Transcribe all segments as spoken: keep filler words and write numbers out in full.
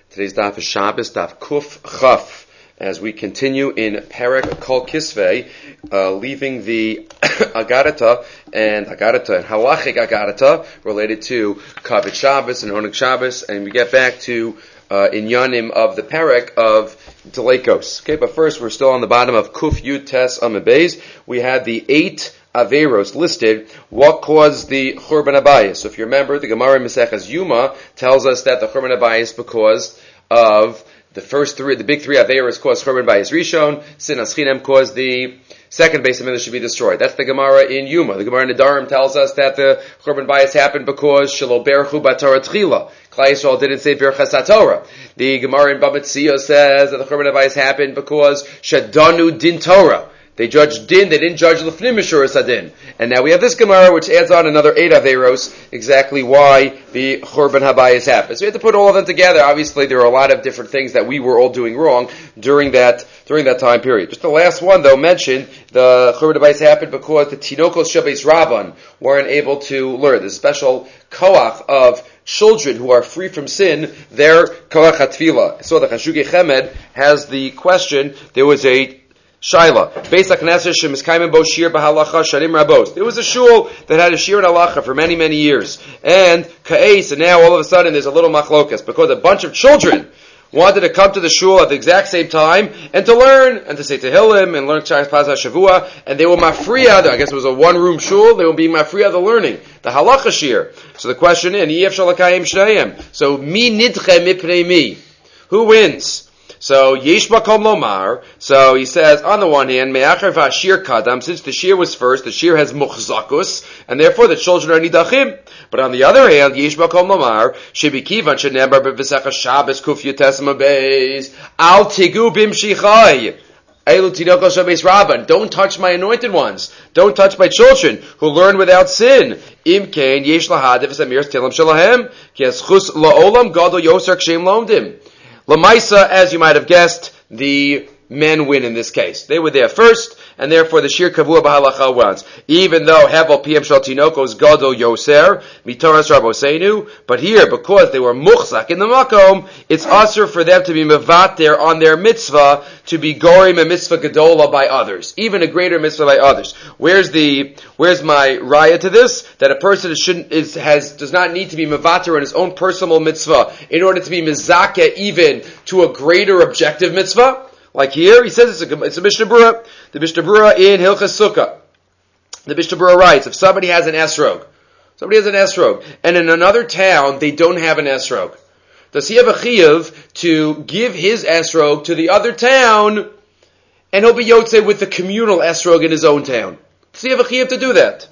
Today's daf is Shabbos, daf Kuf Chaf, as we continue in Perek Kol Kisvei, uh, leaving the Agarata and Agarata and Halachic Agarata related to Kavod Shabbos and Oneg Shabbos, and we get back to uh, Inyanim of the Perek of Delekos. Okay, but first we're still on the bottom of Kuf Yud Tes Amud Beis. We had the eight Averos listed, what caused the Churban Abayis. So if you remember, the Gemara in Maseches Yuma tells us that the Churban Abayis because of the first three, the big three Averos caused Churban Abayis Rishon, Sin Aschinem caused the second base of Milah should be destroyed. That's the Gemara in Yuma. The Gemara in Nedarim tells us that the Churban Abayis happened because Shelo Berchu B'Torah Tchila. Klai Yisrael didn't say Birchas HaTorah. The Gemara in Bava Tzia says that the Churban Abayis happened because Shadanu Din Torah. They judged din, they didn't judge l'fnim mishuras hadin. And now we have this Gemara which adds on another eight Averos, exactly why the Churban Habayis happened. So we have to put all of them together. Obviously there are a lot of different things that we were all doing wrong during that during that time period. Just the last one though mentioned, the Churban Habayis happened because the Tinokos Shabes Rabban weren't able to learn. The special koach of children who are free from sin, their koach hatfila. So the Chashuge Chemed has the question, there was a Shaila. Beis HaKnesset shemiskayim bo shir b'halacha shanim rabos. There was a shul that had a shir in halacha for many, many years. And ka'es, and now all of a sudden there's a little machlokas because a bunch of children wanted to come to the shul at the exact same time and to learn and to say Tehillim and learn Charis Paz HaShavua, and they were mafriya. I guess it was a one-room shul. They were being mafriya the learning, the halacha shir. So the question is, Yef shalakayim shnayim. So mi nidche mipnei mi. Who wins? So yesh makom lomar. So he says, on the one hand, me'acher v'ashir kadam, since the shir was first, the shir has muchzakus, and therefore the children are nidachim. But on the other hand, yesh makom lomar, shebikivan shenemar b'v'secha Shabbos kuf yutes mabeis, al tigu bimshichai. Eilu tinokos shabeis rabban. Don't touch my anointed ones. Don't touch my children who learn without sin. Im kain yesh lahadav v'samir tilam shalahem, ki eschus la'olam gadol yoser kshem lomdim. Lamaisa, as you might have guessed, the men win in this case. They were there first, and therefore the shir kavua b'halacha wins. Even though hevel pm shel tinokos gadol yoser mitoras raboseinu, but here because they were muchzak in the makom, it's usher for them to be mevater on their mitzvah to be gorim a mitzvah gadola by others, even a greater mitzvah by others. Where's the where's my raya to this? That a person shouldn't is has does not need to be mevater on his own personal mitzvah in order to be mizakeh even to a greater objective mitzvah. Like here, he says it's a, it's a Mishnah Berurah. The Mishnah Berurah in Hilchas Sukkah. The Mishnah Berurah writes, if somebody has an esrog, somebody has an esrog, and in another town they don't have an esrog, does he have a chiyuv to give his esrog to the other town, and he'll be yotzei with the communal esrog in his own town? Does he have a chiyuv to do that?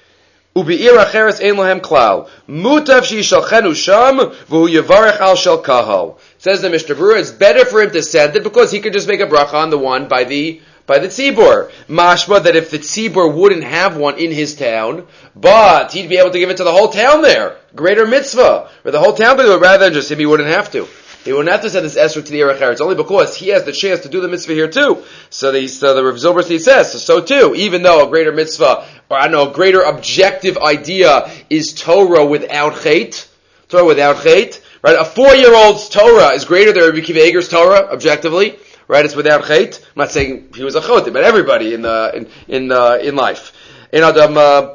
Ubi'ir acheres ein lohem klal. Mutav she'yishalchenu sham, v'hu yevarech al shel kahal. Says the Mishnah Berurah, it's better for him to send it because he could just make a bracha on the one by the by the tzibur. Mashma, that if the tzibur wouldn't have one in his town, but he'd be able to give it to the whole town there, greater mitzvah, or the whole town to do it rather than just him, he wouldn't have to. He wouldn't have to send this esrog to the Erech It's only because he has the chance to do the mitzvah here too. So the so the Rav Zilberstein says, so, so too, even though a greater mitzvah, or I know, a greater objective idea is Torah without chait, Torah without chait, right? A four-year-old's Torah is greater than Rabbi Akiva Eiger's Torah, objectively, right? It's without chait. I'm not saying he was a chotim, but everybody in the in in uh, in life, in Adam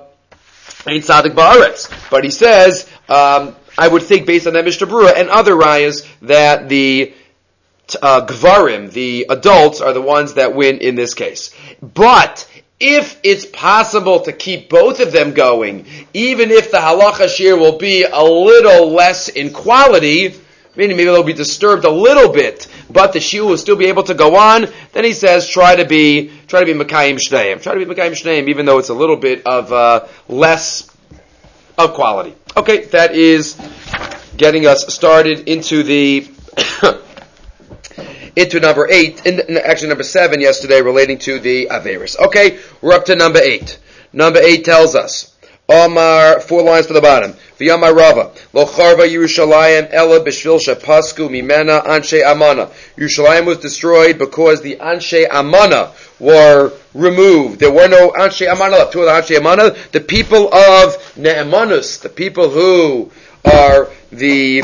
ain't tzaddik ba'aretz. But he says, um, I would think based on that Mishnah Berurah and other rayas that the uh, gvarim, the adults, are the ones that win in this case. But if it's possible to keep both of them going, even if the halacha shir will be a little less in quality, meaning maybe they'll be disturbed a little bit, but the shir will still be able to go on, then he says try to be try to be Mekayim Shneim. Try to be Mekayim Shneim, even though it's a little bit of uh, less of quality. Okay, that is getting us started into the into number eight, in, actually number seven yesterday, relating to the Averis. Okay, we're up to number eight. Number eight tells us, Omar, four lines from the bottom, V'yamar Rava, Lo charva Yerushalayim ela b'shvil shepasku mimena anshe amana. Yerushalayim was destroyed because the anshe amana were removed. There were no anshe amana left. Two of the anshe amana, the people of Ne'emanus, the people who are the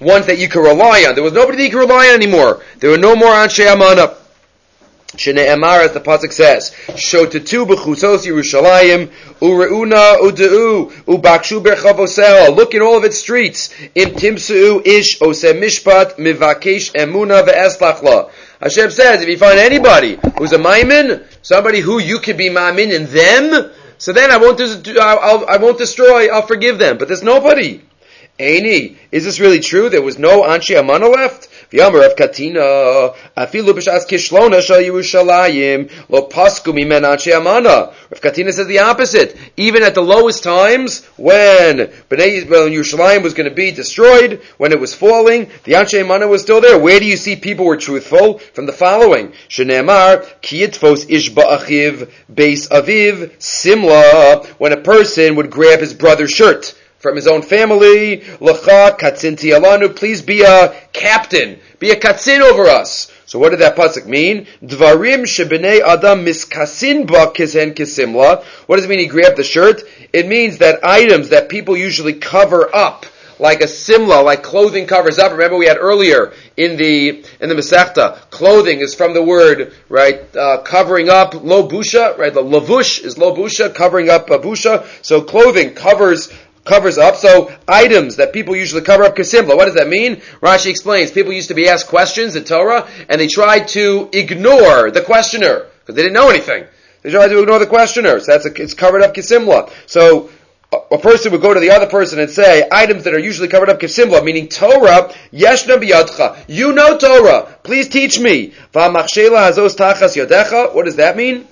ones that you could rely on. There was nobody that you could rely on anymore. There were no more Anshe Amana. Shne'emar, as the pasuk says, Shotetu b'chusos Yerushalayim, ureuna udeu, ubakshu berchavosel. Look in all of its streets. Im timseu ish oseh mishpat mivakesh emuna ve'eslachla. Hashem says, if you find anybody who's a maimin, somebody who you could be maimin in them, so then I won't, dis- I'll, I won't destroy, I'll forgive them. But there's nobody. Eini, is this really true? There was no Anshe Amana left? V'yamar Rav Katina, afilu b'shas kishlona shal Yerushalayim, lo pasku mimen Anshe Amana. Rav Katina says the opposite. Even at the lowest times, when Bnei when Yerushalayim was going to be destroyed, when it was falling, the Anshe Amana was still there. Where do you see people were truthful? From the following. Shne'emar, ki yitfos ish ba'achiv, beis aviv, simla, when a person would grab his brother's shirt from his own family, L'cha katzinti alanu, please be a captain, be a katzin over us. So what did that pasuk mean? Dvarim shebnei adam miskasin ba kizen kisimla. What does it mean he grabbed the shirt? It means that items that people usually cover up, like a simla, like clothing covers up. Remember we had earlier in the in the Masechta, clothing is from the word, right, uh, covering up, lo busha, right, the lavush is lo busha, covering up a busha. So clothing covers covers up, so items that people usually cover up kisimla. What does that mean? Rashi explains, people used to be asked questions in Torah, and they tried to ignore the questioner, because they didn't know anything. They tried to ignore the questioner, so that's a, it's covered up kisimla. So, a, a person would go to the other person and say, items that are usually covered up kisimla, meaning Torah, yeshna biyadcha, you know Torah, please teach me. V'amachshela hazos tachas yodecha, what does that mean?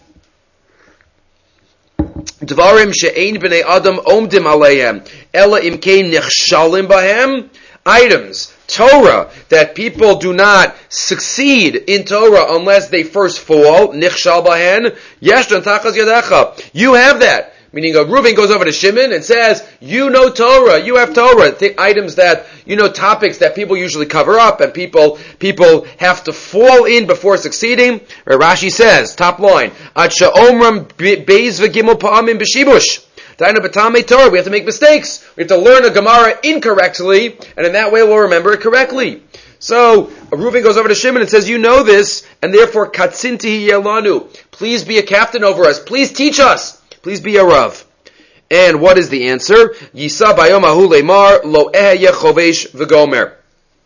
Dvarim she'ein b'nei adam omdim aleihem, ela imkein nechshalim bahem. Items, Torah, that people do not succeed in Torah unless they first fall, nichshal bahen, yeshdan tachas yadecha. You have that. Meaning, a Reuben goes over to Shimon and says, you know Torah, you have Torah. Th- items that, you know, topics that people usually cover up and people, people have to fall in before succeeding. Or Rashi says, top line, Ad she'omram beis v'gimel pa'amim b'shibush. Dainu b'tamei Torah, we have to make mistakes. We have to learn a Gemara incorrectly, and in that way we'll remember it correctly. So, Reuven goes over to Shimon and says, you know this, and therefore, katzinti yelanu. Please be a captain over us. Please teach us. Please be a Rav. And what is the answer? Yisa bayom ahu leimar lo ehye chovesh v'gomer.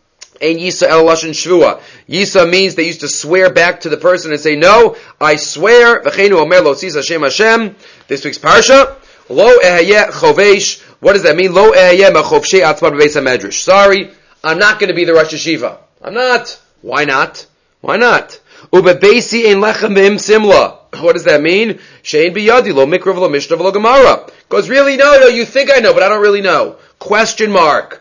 Ein Yisa el lashon shvua. Yisa means they used to swear back to the person and say, no, I swear, v'cheinu omer lo sis Hashem Hashem. This week's parsha, lo ehye chovesh. What does that mean? Lo ehye mechovshei atzma b'beis hamedrash. Sorry, I'm not going to be the Rosh Hashiva. I'm not. Why not? Why not? Ubebeisi ein lechem v'im simla. What does that mean? Shein biyadi lo mikra v'lo mishnah v'lo gemara. Because really, no, no, you think I know, but I don't really know. Question mark.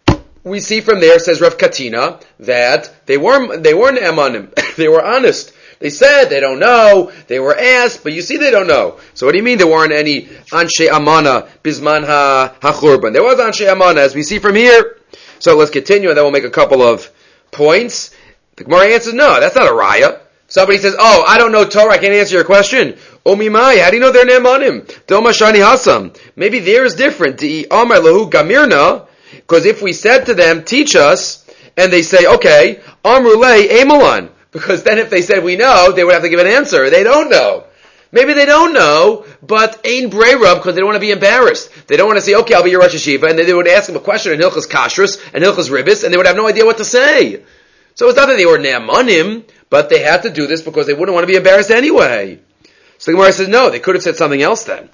We see from there, says Rav Katina, that they weren't, they weren't emanim. They were honest. They said they don't know. They were asked, but you see they don't know. So what do you mean there weren't any anshe amana bisman ha hachurban? There was anshe amana, as we see from here. So let's continue, and then we'll make a couple of points. The Gemara answers, no, that's not a raya. Somebody says, oh, I don't know Torah, I can't answer your question. Omimai, how do you know they're ne'emanim? Doma shani hasam. Maybe theirs is different. Di amar lahu gamirna, because if we said to them, teach us, and they say, okay, amrulei emalan, because then if they said we know, they would have to give an answer. They don't know. Maybe they don't know, but ain't breira, because they don't want to be embarrassed. They don't want to say, okay, I'll be your Rosh Hashiva, and then they would ask them a question in Hilchas Kashrus and Hilchas Ribbis, and they would have no idea what to say. So it's not that they were ne'emanim, but they had to do this because they wouldn't want to be embarrassed anyway. So the Gemara says, no, they could have said something else then.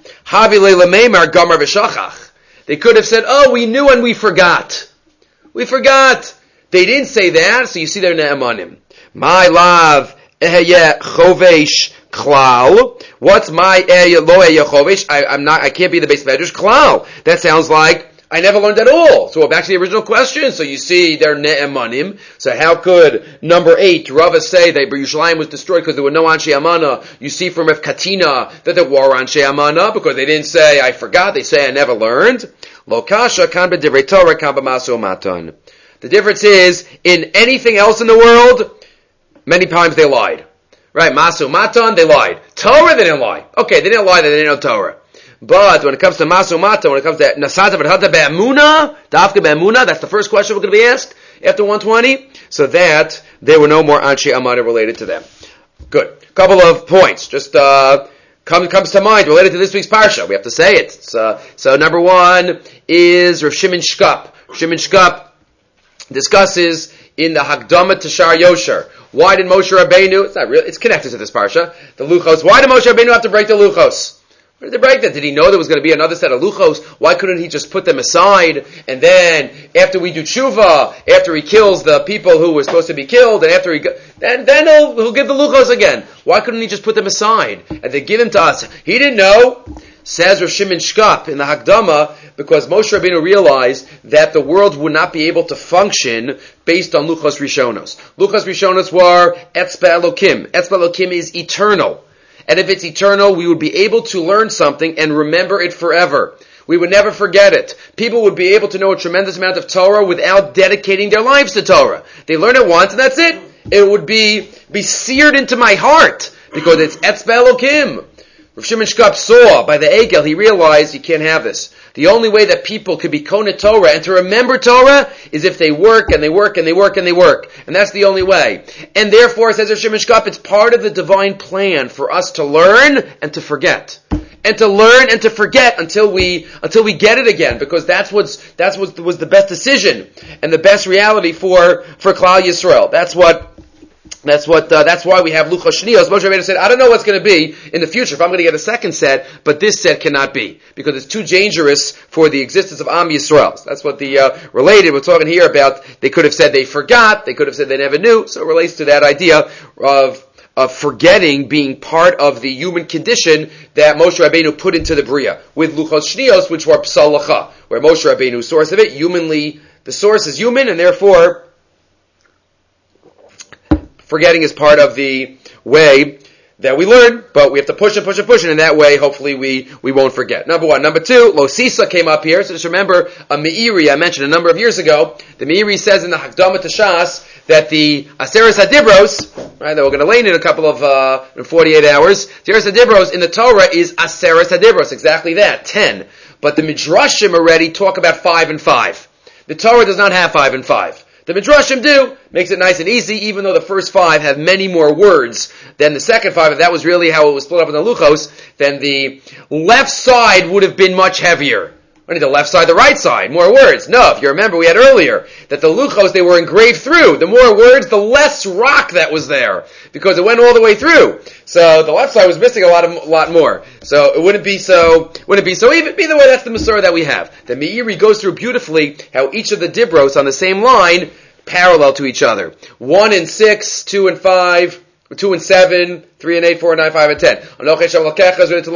They could have said, oh, we knew and we forgot. We forgot. They didn't say that, so you see they're ne'emanim. My love, ehye chovesh klal. What's my ehye lo ehye chovesh? I'm not, I can't be the base medrash klal. That sounds like I never learned at all. So we're back to the original question. So you see, they're ne'emanim. So how could number eight, Rava, say that Yerushalayim was destroyed because there were no Anshe Amana? You see from Rav Katina that there were Anshe Amana because they didn't say, I forgot. They say, I never learned. Lo kasha kan b'divrei Torah kan b'maso matan. The difference is, in anything else in the world, many times they lied. Right? Maso matan, they lied. Torah, they didn't lie. Okay, they didn't lie that they didn't know Torah. But when it comes to Masu Mata, when it comes to Nasata V'Hata Be'amuna, Dafka Be'amuna, that's the first question we're going to be asked. after one twenty, so that there were no more Anshe Amana related to them. Good. Couple of points. Just uh, come, comes to mind related to this week's parsha. We have to say it. So, so number one is Rav Shimon Shkop. Shimon Shkop discusses in the Hakdama to Shar Yosher. Why did Moshe Rabbeinu, it's not real, it's connected to this parsha, the Luchos, why did Moshe Rabbeinu have to break the Luchos? Why did they break that? Did he know there was going to be another set of Luchos? Why couldn't he just put them aside, and then, after we do tshuva, after he kills the people who were supposed to be killed, and after he, then, then he'll, he'll give the Luchos again. Why couldn't he just put them aside, and they give them to us? He didn't know. Says Rav Shimon Shkop in the Hakdama, because Moshe Rabbeinu realized that the world would not be able to function based on Luchos Rishonos. Luchos Rishonos were Etzba Elokim. Etzba Elokim is eternal. And if it's eternal, we would be able to learn something and remember it forever. We would never forget it. People would be able to know a tremendous amount of Torah without dedicating their lives to Torah. They learn it once and that's it. It would be, be seared into my heart because it's Etzba Elokim. Rav Shimon Shkop saw by the Egel, he realized you can't have this. The only way that people could be Kona Torah and to remember Torah is if they work and they work and they work and they work. And that's the only way. And therefore, says Rav Shimon Shkop, it's part of the divine plan for us to learn and to forget. And to learn and to forget until we, until we get it again. Because that's what's, that's what was the best decision and the best reality for, for Klal Yisrael. That's what That's what. Uh, that's why we have Luchos Shniyos. Moshe Rabbeinu said, "I don't know what's going to be in the future if I'm going to get a second set, but this set cannot be because it's too dangerous for the existence of Am Yisrael." So that's what the uh, related. We're talking here about. They could have said they forgot. They could have said they never knew. So it relates to that idea of of forgetting being part of the human condition that Moshe Rabbeinu put into the Bria with Luchos Shniyos, which were Psalacha, where Moshe Rabbeinu's source of it, humanly, the source is human, and therefore forgetting is part of the way that we learn, but we have to push and push and push, and in that way, hopefully, we, we won't forget. Number one. Number two, Lo Sisa came up here, so just remember a Meiri I mentioned a number of years ago. The Meiri says in the Hakdama to Shas that the Aseres HaDibros, right, that we're going to lay in a couple of, uh, in forty-eight hours, Aseres HaDibros in the Torah is Aseres HaDibros, exactly that, ten. But the Midrashim already talk about five and five. The Torah does not have five and five. The Midrashim do. Makes it nice and easy, even though the first five have many more words than the second five. If that was really how it was split up in the Luchos, then the left side would have been much heavier. Only the left side, the right side, more words. No, if you remember, we had earlier that the Luchos, they were engraved through. The more words, the less rock that was there, because it went all the way through. So the left side was missing a lot of, a lot more. So it wouldn't be so, wouldn't be so even. Either way, that's the Masorah that we have. The Meiri goes through beautifully how each of the Dibros on the same line parallel to each other. One and six, two and five, two and seven, three and eight, four and nine, five and ten. Anoche Shem Lakecha is related to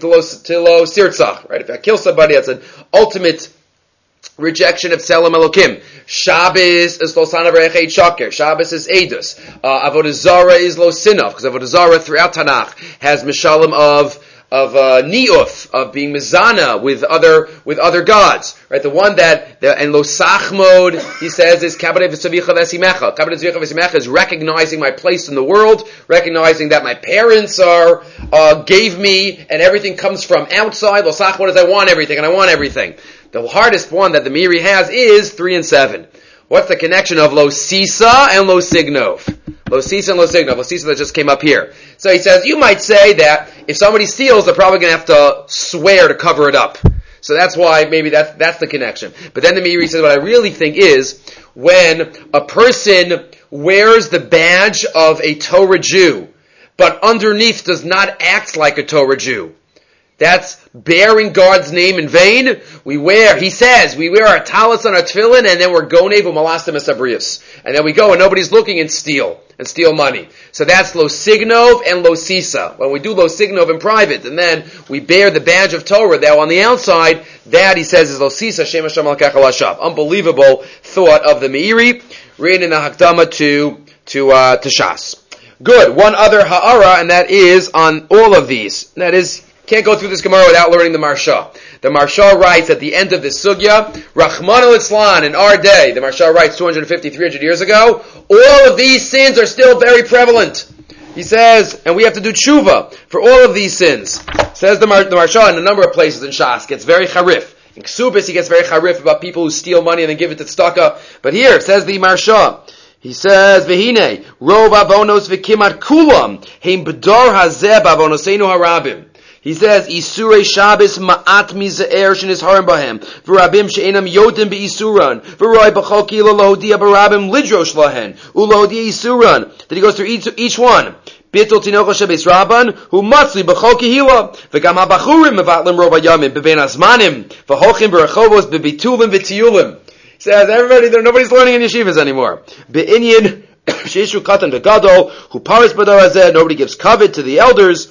lo sirtzach. Right? If I kill somebody, that's an ultimate rejection of Tzelem Elokim. Shabbos is lo sana v'rechet shaker. Shabbos is edus. Uh, Avodah Zarah is lo sinaf, because Avodah Zarah throughout Tanakh has mishalim of of uh, ni'uf, of being mizana with other with other gods, right? The one that the, and lo sachmod, he says, is kabbalah v'savicha v'esimecha. Kabbalah v'savicha v'esimecha is recognizing my place in the world, recognizing that my parents are uh, gave me, and everything comes from outside. Lo sachmod is I want everything, and I want everything. The hardest one that the Meiri has is three and seven. What's the connection of lo sisa and lo signov? Lo sisa and lo signov. Lo sisa that just came up here. So he says, you might say that if somebody steals, they're probably going to have to swear to cover it up. So that's why maybe that's, that's the connection. But then the Meiri says, what I really think is, when a person wears the badge of a Torah Jew, but underneath does not act like a Torah Jew, that's bearing God's name in vain. We wear, he says, we wear our talis on our tefillin, and then we're gonev u'malastim esabrius. And then we go and nobody's looking and steal, and steal money. So that's lo signov and lo sisa. When we do lo signov in private, and then we bear the badge of Torah, that on the outside, that he says is lo sisa, shem Hashem al kachal hashav. Unbelievable thought of the Meiri, written in the Hakdama to, to, uh, to Shas. Good. One other ha'ara, and that is on all of these. And that is, can't go through this Gemara without learning the Marsha. The Marsha writes at the end of this sugya, Rachmana litzlan, in our day, the Marsha writes two hundred fifty, three hundred years ago, all of these sins are still very prevalent. He says, and we have to do tshuva for all of these sins. Says the, Mar- the Marsha in a number of places in Shas, gets very charif. In Ksubis, he gets very charif about people who steal money and then give it to tzedakah. But here, says the Marsha, he says, V'hine, Rov avonos v'kimat kulam, heim b'dor hazeh b'avonoseinu harabim. He says, Isurei Shabbos ma'at mize'er shenis harim bahem, v'rabim she'enam yodim be'isuran, v'roi b'chol kila lohodia b'rabim lidrosh lahen, u'lohodia isuran. Then he goes through each, each one. Bittul tinocho shebeis rabban, hu matzli b'chol kihila, v'gam ha'bachurim mevatlim roba yamin, b'ben azmanim, v'hochim b'rechovos, b'bitulim v'tiyulim. He says, everybody, there, nobody's learning in yeshivas anymore. Be'inyin, sheishu katan v'gadol, hu paris b'dor hazeh, nobody gives covet to the elders,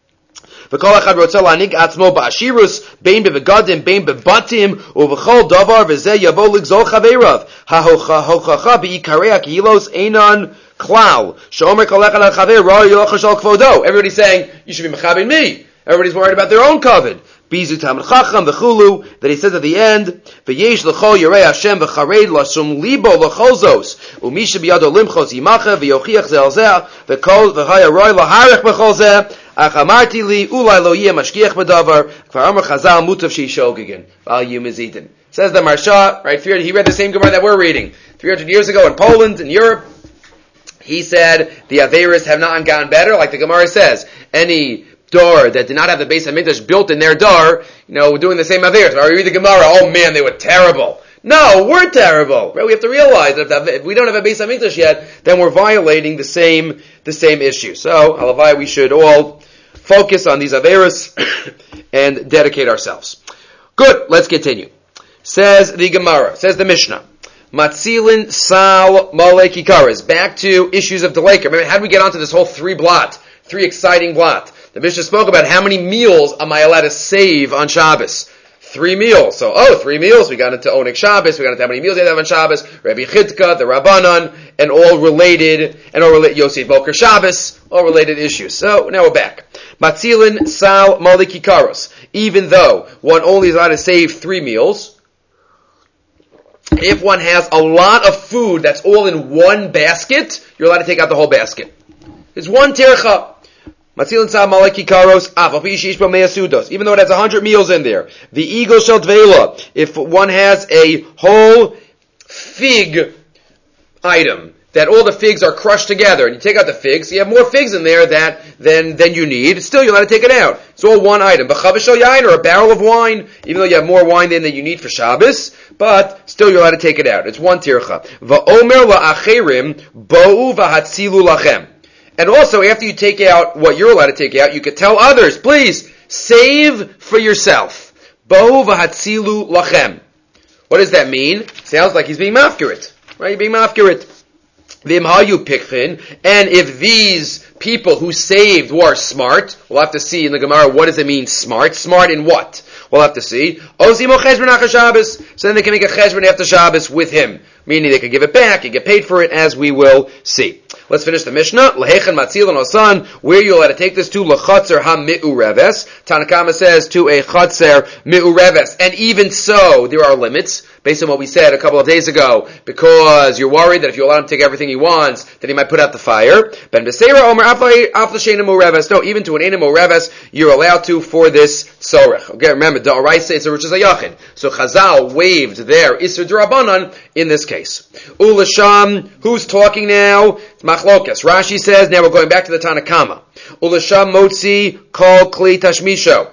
וכל אחד רוצה להעניק עצמו בעשירוס, בין בבגדים, בין בבתים, ובכל דבר, וזה יבוא לגזול חבריו. ההוכחה בעיקרי הקהילות אינן כלל, שאומר כל אחד על חבר, רואי לא חשול כבודו. Everybody's saying, you should be mechabed me. Everybody's worried about their own covet. Bizu Talmid Chacham v'chulu, that he says at the end, v'yesh l'chol yirei Hashem v'chared l'sum libo l'chol zos, u'misha b'yado limchos yimacha v'yochiach ze al zeh, v'kol v'haya roi l'harech b'chol zeh, ach amarti li ulai lo yeh mashkiach b'davar, kvar amar chazal mutav she'ishogigin, v'al yu mizidin. Says the Marsha, right, he read the same Gemara that we're reading. three hundred years ago in Poland, in Europe, he said the Averis have not gotten better, like the Gemara says. Any door that did not have the Beis HaMikdash built in their door, you know, doing the same Averis. Or you read the Gemara, oh man, they were terrible. No, we're terrible. Right? We have to realize that if, if we don't have a Beis HaMikdash yet, then we're violating the same the same issue. So, halavai, we should all focus on these Averis and dedicate ourselves. Good, let's continue. Says the Gemara, says the Mishnah, Matzilin Sal Malei Kikaras. Back to issues of Deleka. Remember, how did we get onto this whole three blot, three exciting blot? The Mishnah spoke about how many meals am I allowed to save on Shabbos. Three meals. So, oh, three meals. We got into Onik Shabbos. We got into how many meals they have on Shabbos. Rabbi Chidka, the Rabbanan, and all related, and all related, Yosef Boker Shabbos, all related issues. So, now we're back. Matzilin Sal Mali Kikaros. Even though one only is allowed to save three meals, if one has a lot of food that's all in one basket, you're allowed to take out the whole basket. It's one tircha. Matzilin Sal Maleki Karos, even though it has a hundred meals in there. The Eagle Shel Dveila, if one has a whole fig item, that all the figs are crushed together, and you take out the figs, you have more figs in there that than than you need, still you're allowed to take it out. It's all one item. B'chavish shel yain, or a barrel of wine, even though you have more wine than that you need for Shabbos, but still you're allowed to take it out. It's one tircha. Va'omer la'acherim, bo'u v'hatzilu lachem. And also, after you take out what you're allowed to take out, you could tell others, please, save for yourself. Bo'u v'hatzilu lachem. What does that mean? Sounds like he's being mafkirit. Right? You're being mafkirit. V'im hayu pikchin. And if these people who saved were smart, we'll have to see in the Gemara, what does it mean smart? Smart in what? We'll have to see. Ozimo cheshbon after Shabbos. So then they can make a cheshbon after Shabbos with him. Meaning they can give it back and get paid for it, as we will see. Let's finish the Mishnah. Lehechen matzilin osan. Where you allowed to take this to? Lechatzer ha-mi'ureves. Tanakama says to a chatzer mi'ureves. And even so, there are limits, based on what we said a couple of days ago, because you're worried that if you allow him to take everything he wants, then he might put out the fire. Ben Beseira omer aflashenim ureves. No, even to an enim ureves, you're allowed to for this sorech. Okay, remember, the Araisa is a Rosh Hashanah. So Chazal waived their Isser D'Rabbanan in this case. Ulasham, who's talking now? It's Machlokas. Rashi says, now we're going back to the Tanakama. Ulasham motzi kol kli tashmisho.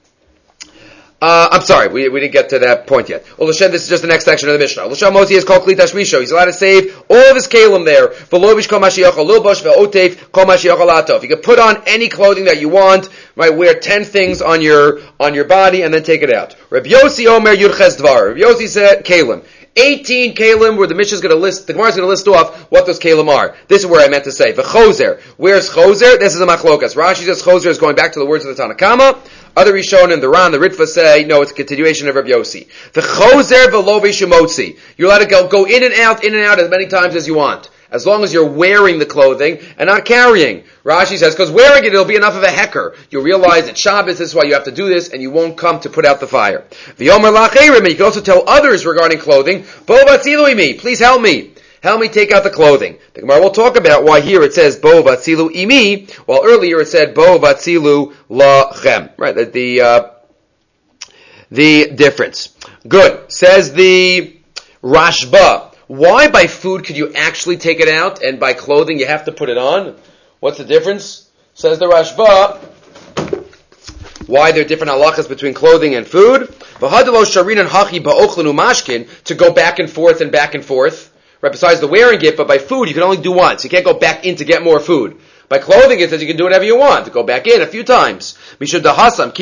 Uh, I'm sorry, we, we didn't get to that point yet. Ulashem, this is just the next section of the Mishnah. Ulasham motzi is called kli tashmisho. He's allowed to save all of his kalim there. V'lovish kol mashiachol lilbosh ve'otef kol mashiachol atov. You can put on any clothing that you want, right? Wear ten things on your, on your body and then take it out. Reb Yossi omer yurches dvar. Reb Yossi said kalim. eighteen kalim where the Mishnah is going to list, the Gemara is going to list off what those kalim are. This is where I meant to say. The choser. Where's choser? This is a machlokas. Rashi says choser is going back to the words of the Tanakama. Other Rishonim, the Ran, the Ritva say, no, it's a continuation of Rabbi Yossi. The choser v'lo v'shemotzi. You're allowed to go, go in and out, in and out as many times as you want. As long as you're wearing the clothing and not carrying. Rashi says, because wearing it, it'll be enough of a hecker. You'll realize that Shabbos, this is why you have to do this, and you won't come to put out the fire. V'yomer la'cherim, and you can also tell others regarding clothing, Bo vatzilu imi, please help me. Help me take out the clothing. The Gemara will talk about why here it says Bo vatzilu imi, while earlier it said Bo vatzilu lachem. Right, the, the, uh, the difference. Good. Says the Rashba. Why by food could you actually take it out, and by clothing you have to put it on? What's the difference? Says the Rashba. Why there are different halachas between clothing and food? To go back and forth and back and forth. Right, besides the wearing it, but by food you can only do once. You can't go back in to get more food. By clothing it says you can do whatever you want, to go back in a few times. As we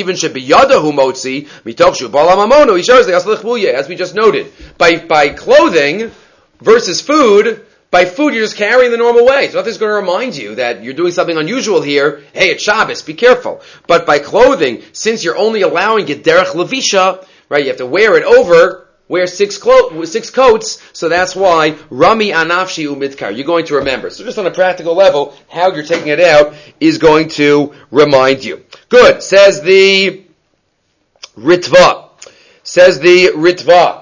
just noted. By, by clothing versus food, by food you're just carrying the normal way. So nothing's going to remind you that you're doing something unusual here. Hey, it's Shabbos, be careful. But by clothing, since you're only allowing it derech levisha, right, you have to wear it over, wear six clo- six coats, so that's why Rami Anafshi Umidkar. You're going to remember. So just on a practical level, how you're taking it out is going to remind you. Good. Says the Ritva. Says the Ritva.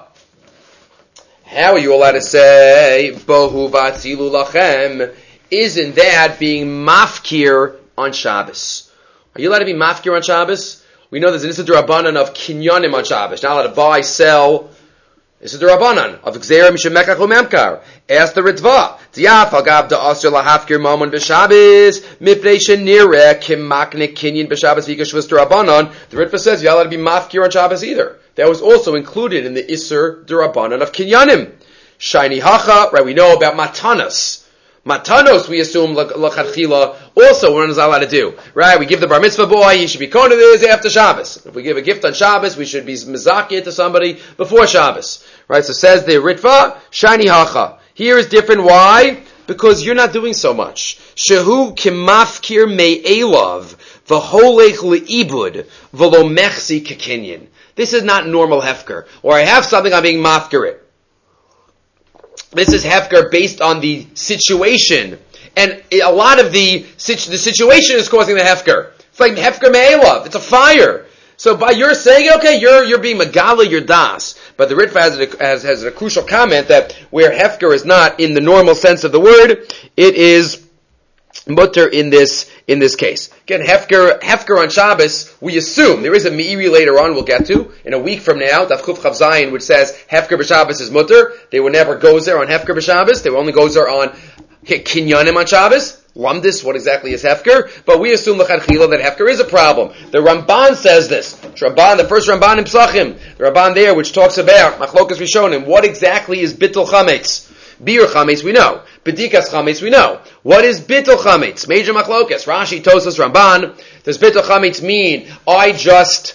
How are you allowed to say Bohu Vatzilu Lachem? Isn't that being mafkir on Shabbos? Are you allowed to be mafkir on Shabbos? We know there's an Issa D'Rabbanan of kinyanim on Shabbos. Not allowed to buy, sell. This is the Rabbanan of Gzeira Mishum Mekach Umemkar. Ask the Ritva. Diaf Agav Da Asr LaHafkir Mamon B'Shabbos Mipnei Shenireh Kimakne Kinyan B'Shabbos V'Yikashvus D'Rabbanan. The Ritva says you're not allowed to be mafkir on Shabbos either. That was also included in the Isser D'Rabbanan of Kinyanim. Shiny Hacha, right? We know about Matanos. Matanos, we assume, l'chadchila, also we're not allowed to do. Right? We give the bar mitzvah boy, he should be going to this after Shabbos. If we give a gift on Shabbos, we should be mizakeh to somebody before Shabbos. Right? So says the Ritva, shiny hacha. Here is different. Why? Because you're not doing so much. Shehu kimafkir me'elav, v'holech le'ibud, v'lo mechsi kekinyan. This is not normal hefker. Or I have something, I'm being mafkir it. This is hefker based on the situation. And a lot of the, the situation is causing the hefker. It's like hefker me'elav. It's a fire. So by your saying, okay, you're you're being megala your das. But the Ritva has a, has, has a crucial comment that where hefker is not in the normal sense of the word, it is mutter in this in this case. Again, hefker hefker on Shabbos, we assume there is a meiri later on we'll get to in a week from now. Daf Chuf Chav Zayin, which says hefker b'Shabbos is mutter. They will never go there on hefker b'Shabbos. They will only go there on kinyanim on Shabbos. Lumdis, what exactly is hefker? But we assume l'chadchila that hefker is a problem. The Ramban says this. Ramban, the first Ramban in Psachim, the Ramban there, which talks about machlokas rishonim. What exactly is bittul chametz? Bir chametz we know. Bedikas chametz we know. What is bittul chametz? Major machlokas. Rashi, Tosas, Ramban. Does bittul chametz mean I just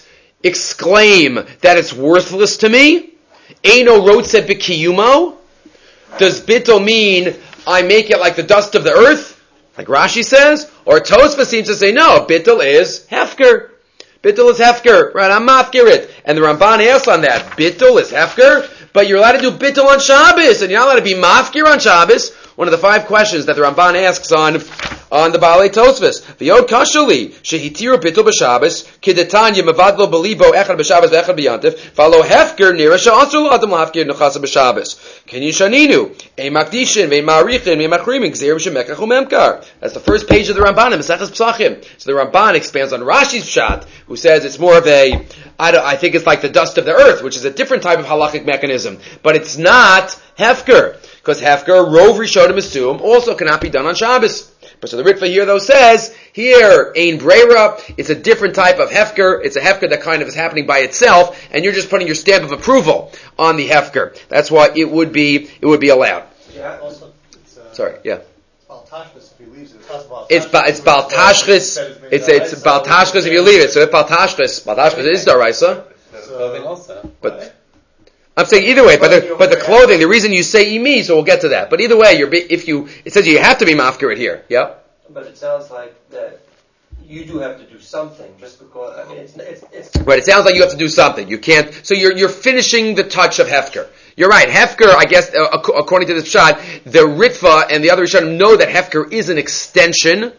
exclaim that it's worthless to me? Eino rotze b'kiyumo? Does bittul mean I make it like the dust of the earth? Like Rashi says? Or Tosfos seems to say, no, bittul is hefker. Bittul is hefker. Right, I'm mafkir it. And the Ramban asks on that, bittul is hefker? But you're allowed to do bittul on Shabbos, and you're not allowed to be mafkir on Shabbos. One of the five questions that the Ramban asks on on the Baalei Tosfos. V'yod kashali shehitiru bittul b'Shabbos kidetanya mevadlo belibo echad b'Shabbos ve'echad b'yantif v'alo hefker nira she'asur l'adam lahafkir nechasa b'Shabbos. Ken yishaninu ein makdishin ve'in ma'arichin ve'in machrimin gzeir b'shemekach u'memkar. That's the first page of the Ramban in Maseches Psachim. So the Ramban expands on Rashi's pshat, who says it's more of a I, don't, I think it's like the dust of the earth, which is a different type of halachic mechanism, but it's not hefker. Because hefker, rov rishonim assume, also cannot be done on Shabbos. But so the Ritva here though says, here, ein breira, it's a different type of hefker, it's a hefker that kind of is happening by itself, and you're just putting your stamp of approval on the hefker. That's why it would be, it would be allowed. Yeah, also, it's, uh, Sorry, yeah. Baltashchus if he leaves it. It's It's ba- it's baltashchus. It's it's baltashchus if you leave it. So if baltashchus, baltashchus is daraisa. Clothing also. But I'm saying either way. But the but the clothing, the reason you say imi, so we'll get to that. But either way, you're if you it says you have to be mafkir it here. Yeah. But it sounds like that you do have to do something, just because. I mean, it's it's. it's Right. It sounds like you have to do something. You can't. So you're you're finishing the touch of hefker. You're right. Hefker, I guess, uh, according to this shot, the Ritva and the other Rishonim know that Hefker is an extension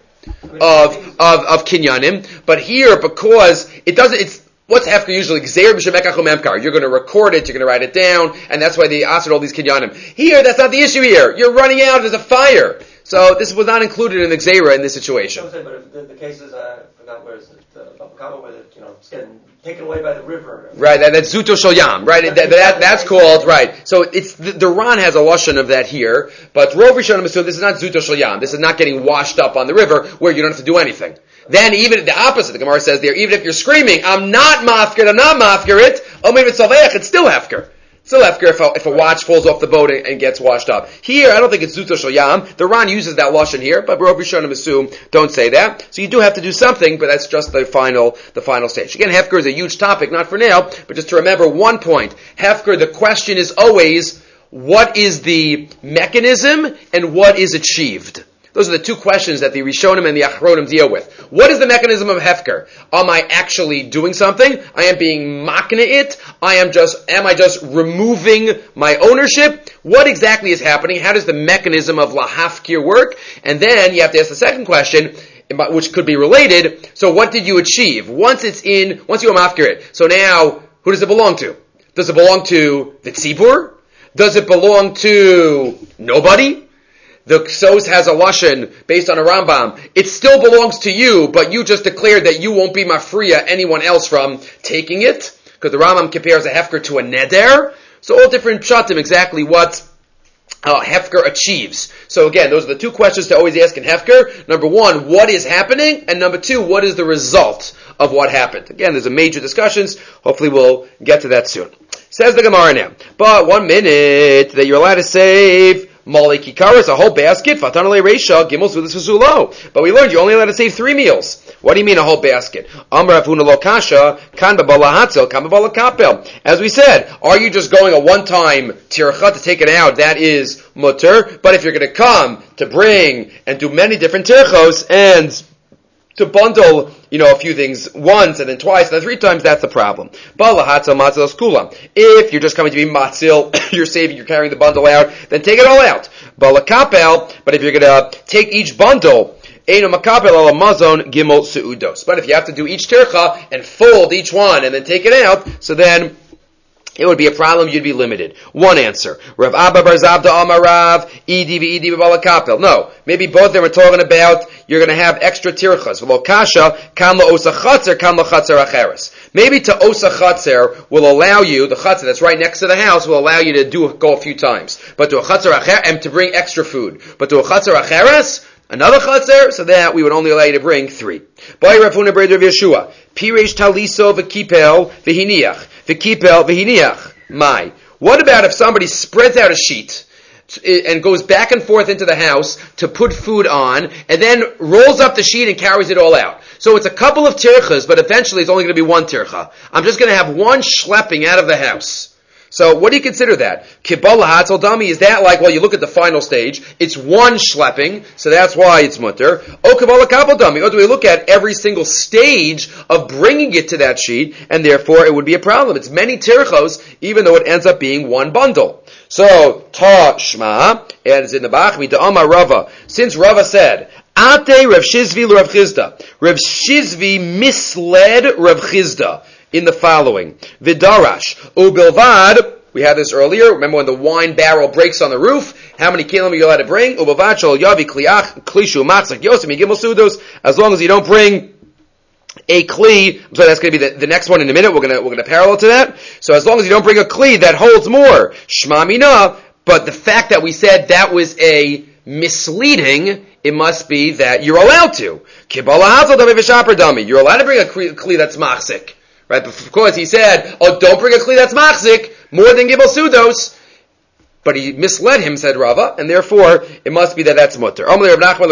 of of of kinyanim. But here, because it doesn't, it's what's Hefker usually? Gzeir b'shemekach u'memkar. You're going to record it. You're going to write it down, and that's why they asked all these kinyanim. Here, that's not the issue. Here, you're running out. There's a fire. So this was not included in the Gzeira in this situation. I was saying, but if the, the case is, uh, I forgot where is it, uh, where it, you know, it's getting taken away by the river. Right, that, that's Zuto Shel Yam, right? That, that, that's called, right. So it's, the, the Ran has a Lashon of that here, but Rov Rishonim, so this is not Zuto Shel Yam. This is not getting washed up on the river where you don't have to do anything. Then even the opposite, the Gemara says there, even if you're screaming, I'm not mafkir, I'm not mafkir it, it's still hefker. Still hefker if a, if a watch falls off the boat and, and gets washed up. Here, I don't think it's Zuto Shel Yam. The Ran uses that Lashon here, but Rov Rishonim assume don't say that. So you do have to do something, but that's just the final, the final stage. Again, hefker is a huge topic, not for now, but just to remember one point. Hefker, the question is always, what is the mechanism and what is achieved? Those are the two questions that the Rishonim and the Achronim deal with. What is the mechanism of Hefker? Am I actually doing something? I am being makna it? I am just, am I just removing my ownership? What exactly is happening? How does the mechanism of lahafkir work? And then you have to ask the second question, which could be related. So what did you achieve? Once it's in, once you mafkir it. So now, who does it belong to? Does it belong to the tzibur? Does it belong to nobody? The Ksos has a Lashon based on a Rambam. It still belongs to you, but you just declared that you won't be mafriya anyone else from taking it, because the Rambam compares a hefker to a neder. So all different pshatim, exactly what uh, hefker achieves. So again, those are the two questions to always ask in hefker. Number one, what is happening? And number two, what is the result of what happened? Again, there's a major discussions. Hopefully we'll get to that soon. Says the Gemara now. But one minute that you're allowed to save Mali Kikaris, a whole basket, Fatanale Reisha, Gimel Sudas Vasulo. But we learned you're only allowed to save three meals. What do you mean a whole basket? Amar Avuna Lokasha, Kan Babala Hatzel, Kan Babala Kapel. As we said, are you just going a one-time tircha to take it out? That is mutter. But if you're going to come to bring and do many different tirchos and to bundle, you know, a few things once and then twice and then three times, that's the problem. If you're just coming to be matzil, you're saving, you're carrying the bundle out, then take it all out. But if you're going to take each bundle, but if you have to do each tircha and fold each one and then take it out, so then it would be a problem, you'd be limited. One answer. Rav Abba bar Zabda Amar Rav, Idi v'Idi v'Bala Kapel. No. Maybe both of them are talking about you're going to have extra tirchas. V'lo kasha, kan lo osa chatzer, kan lo chatzer acheres. Maybe to osa chatzer will allow you, the chatzer that's right next to the house, will allow you to do go a few times. But to a chatzer acheres, and to bring extra food. But to a chatzer acheres, another chatzer, so that we would only allow you to bring three. Boy Rav Huna bar Yeshua, Piresh taliso v'kipel v'hiniach. V'kipel v'hiniach. My. What about if somebody spreads out a sheet and goes back and forth into the house to put food on, and then rolls up the sheet and carries it all out? So it's a couple of tirchas, but eventually it's only going to be one tircha. I'm just going to have one schlepping out of the house. So what do you consider that? Kibbala hatzel dami, is that like, well, you look at the final stage, it's one schlepping, so that's why it's mutter. O kibbala kabel dami, or do we look at every single stage of bringing it to that sheet, and therefore it would be a problem. It's many tirchos, even though it ends up being one bundle. So, ta shma, and it's in the Bachmi, to Amar Rava. Since Rava said, Ate Rav Shizvi Rav Chizda, Rav Shizvi misled Rav Chizda in the following. Vidarash, ubilvad, we had this earlier, remember when the wine barrel breaks on the roof, how many kilim are you allowed to bring? Ubilvad shal yavi kliach, klishu matzak yosim, yigimel sudos, as long as you don't bring a kli, so that's going to be the, the next one in a minute, we're going to, we're going to parallel to that. So as long as you don't bring a kli that holds more, shma mina, but the fact that we said that was a misleading, it must be that you're allowed to. You're allowed to bring a kli that's machzik. Right, but of course he said, oh, don't bring a kli that's machzik, more than gibel sudos. But he misled him, said Rava, and therefore it must be that that's mutter. What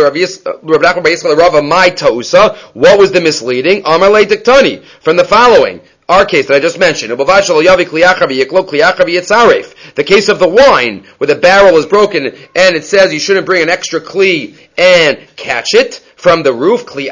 was the misleading? Amalei diktani, from the following. Our case that I just mentioned. The case of the wine, where the barrel is broken, and it says you shouldn't bring an extra kli and catch it from the roof. You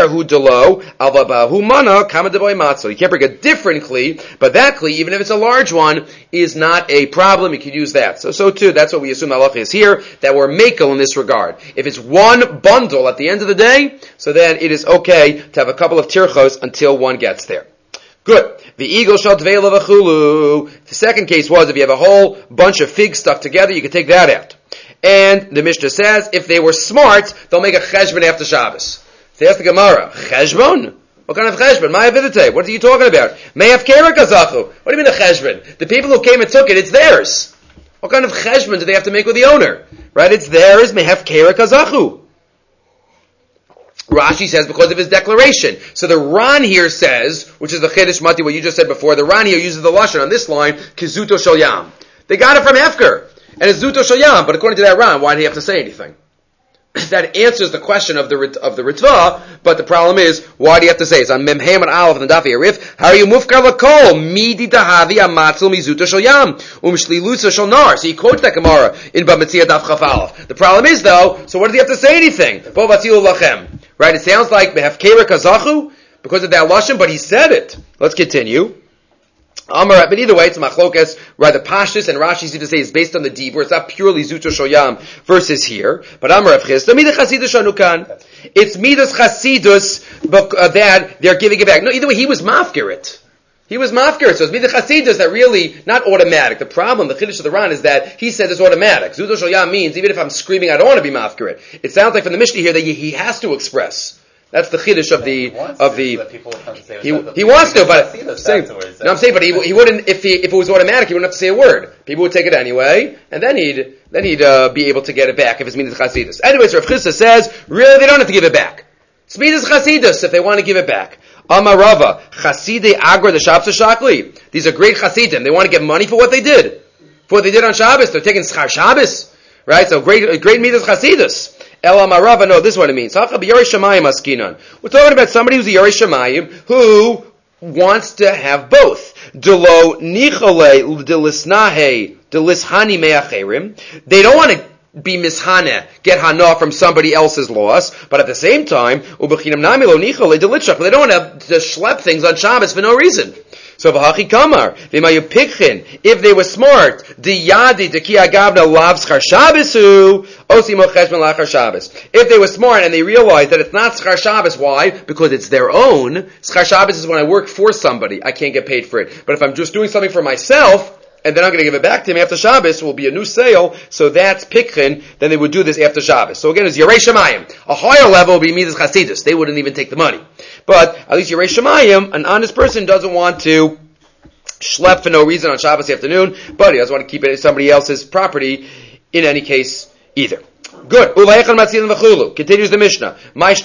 can't bring a different kli, but that kli, even if it's a large one, is not a problem. You can use that. So, so too, that's what we assume halacha is here, that we're makel in this regard. If it's one bundle at the end of the day, so then it is okay to have a couple of tirchos until one gets there. Good. The eagle shall dveil v'chulu. The second case was if you have a whole bunch of figs stuck together, you can take that out. And the Mishnah says, if they were smart, they'll make a cheshbon after Shabbos. They ask the Gemara, cheshbon? What kind of cheshbon? Maya vidite. What are you talking about? Me'af kera kazachu. What do you mean a cheshbon? The people who came and took it, it's theirs. What kind of cheshbon do they have to make with the owner? Right? It's theirs. Me'af kera kazachu. Rashi says because of his declaration. So the Ran here says, which is the Chiddush Mati, what you just said before, the Ran here uses the Lashon on this line, Kizuto Shel Yam. They got it from Hefker. And it's Zuto Shel Yam, but according to that Ran, why did he have to say anything? That answers the question of the of the Ritva, but the problem is, why do you have to say it? It's on Memhem and Aleph and the Dafi Arif. How are you mufkar lakol? Midi tahavi amatzil mizuto shel yam umshlilusa shel nar. So he quotes that Gemara in Bamitzia Daf Chaf Aleph. The problem is though, so what does he have to say anything? Bo vatzilu lachem. Right? It sounds like behafkera kazachu because of that lashon, but he said it. Let's continue. Amar, but either way, it's machlokas. Right, the Pashtus and Rashi seem to say it's based on the deep, where it's not purely Zuto Shoyam versus here. But Amar Rav Chisda, Midas Chasidus Shanukan. It's Midas Chasidus uh, that they're giving it back. No, either way, he was mafkir it. He was mafkir it. So it's Midas Chasidus that really not automatic. The problem, the Chiddush of the Ran, is that he said it's automatic. Zuto Shoyam means even if I'm screaming, I don't want to be mafkir it. It sounds like from the Mishnah here that he has to express. That's the chiddush of the of the. He, he wants to, but saying, no, I'm saying, but he, he wouldn't if he if it was automatic. He wouldn't have to say a word. People would take it anyway, and then he'd then he'd uh, be able to get it back if it's midas chasidus. Anyways, Rav Chisda says really they don't have to give it back. It's midas chasidus if they want to give it back. Amarava chaside agra the Shabbos shakli. These are great chasidim. They want to get money for what they did, for what they did on Shabbos. They're taking schar Shabbos, right? So great great midas chasidus. Ela Marava, no, this is what it means. We're talking about somebody who's a Yerei Shamayim who wants to have both. Delo nichole delisnahe delishani meacherim. They don't want to be mishane, get hana from somebody else's loss, but at the same time, ubechinam namilo nichole delitchach. They don't want to, to schlep things on Shabbos for no reason. So v'hachi kamar v'mayu pikchin. If they were smart, diyadi deki agavna lav schar Shabbosu osi mocheshben lachar Shabbos. If they were smart and they realized that it's not schar Shabbos, why? Because it's their own. Schar Shabbos is when I work for somebody. I can't get paid for it. But if I'm just doing something for myself, and then I'm going to give it back to him after Shabbos, will be a new sale, so that's pikchin, then they would do this after Shabbos. So again, it's Yerei Shamayim. A higher level would be Midas Chasidus. They wouldn't even take the money. But at least Yerei Shamayim, an honest person doesn't want to schlep for no reason on Shabbos afternoon, but he doesn't want to keep it as somebody else's property in any case either. Good. Continues the Mishnah.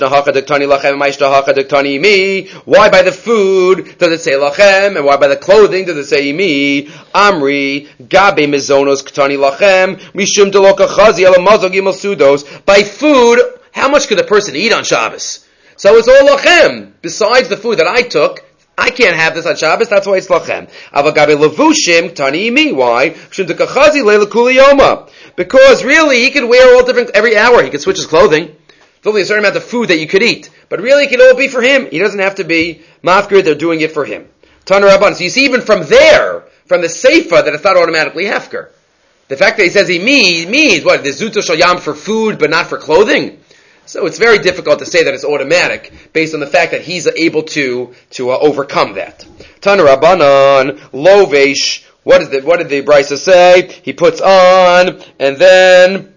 Why by the food does it say lachem, and why by the clothing does it say imi? Amri gabe mizonos ktani lachem mishum deloka chazi ala mazog imel sudos. By food, how much could a person eat on Shabbos? So it's all lachem. Besides the food that I took, I can't have this on Shabbos, that's why it's lachem. Avagabe levushim ktani imi. Why? Mishum deloka chazi leila kuli yoma. Because really, he could wear all different, every hour he could switch his clothing. There's only a certain amount of food that you could eat. But really, it can all be for him. He doesn't have to be mafkir, they're doing it for him. Tana Rabban. So you see even from there, from the Seifa, that it's not automatically hefker. The fact that he says he means, means what? The Zuto Shel Yam for food, but not for clothing? So it's very difficult to say that it's automatic, based on the fact that he's able to, to uh, overcome that. Tana Rabbanan, Lovesh. What is the, what did the Brisa say? He puts on, and then,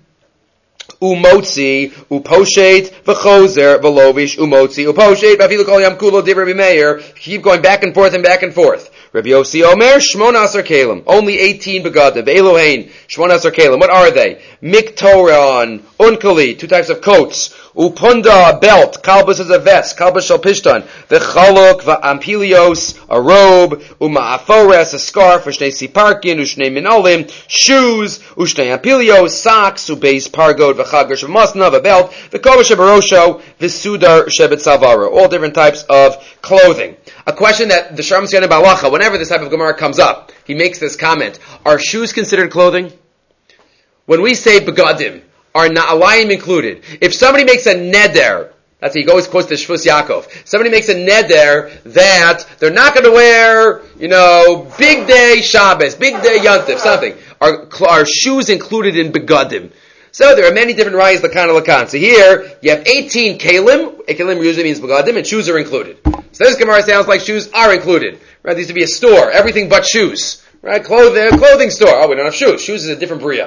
umotzi, uposhet, v'chozer, v'lovish, umotzi, uposhet, v'afilu kol yam kulo div Rabbi Meir. Keep going back and forth and back and forth. Rabbi Yossi Omer, Shmona Asar Kalim. Only eighteen begadim. Elohein, Shmona Asar Kalim. What are they? Miktoran, unkali, two types of coats. Upunda, a belt. Kalbus is a vest. Kalbus shal pishtan. V'chaluk, v'ampilios, a robe. Uma'afores, a scarf. Ushnei siparkin, ushnei minolim. Shoes, ushnei ampilios, socks. Ubeis pargod, v'chagar shevmasna, a belt. V'kovash shebarosho, v'sudar shebet salvaro. All different types of clothing. A question that the Sharm Siyanim Balacha, whenever this type of Gemara comes up, he makes this comment. Are shoes considered clothing? When we say begadim, are na'alayim included? If somebody makes a neder, that's how he always quotes the Shvus Yaakov. Somebody makes a neder that they're not going to wear, you know, big day Shabbos, big day Yontif, something. Are, are shoes included in begadim? So there are many different rayas lakan and lakan. So here, you have eighteen kalim. A kalim usually means begadim, and shoes are included. So this Gemara sounds like shoes are included. Right? There used to be a store, everything but shoes. Right? Clothing, clothing store. Oh, we don't have shoes. Shoes is a different bria.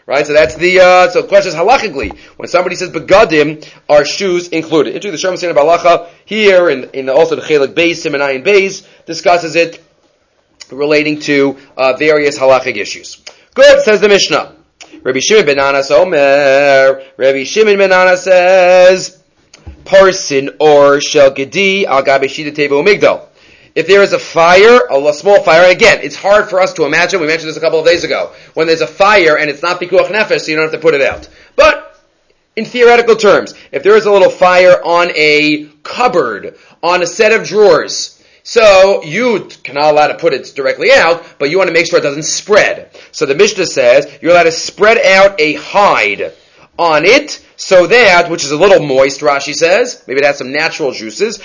Right? So that's the, uh, so the question is halachically, when somebody says begadim, are shoes included? Into the Shem Sina Balacha here, and in also the Chelik Beis, Simon Beis, discusses it relating to, uh, various halachic issues. Good, says the Mishnah. Rabbi Shimon ben Anas Omer, Rabbi Shimon ben Anas says, Parsin or shel gedi al gabe shita teva umigdal. If there is a fire, a small fire, and again, it's hard for us to imagine, we mentioned this a couple of days ago, when there's a fire and it's not pikuach nefesh, so you don't have to put it out. But, in theoretical terms, if there is a little fire on a cupboard, on a set of drawers, so you cannot allow to put it directly out, but you want to make sure it doesn't spread. So the Mishnah says, you're allowed to spread out a hide on it, so that, which is a little moist, Rashi says, maybe it has some natural juices,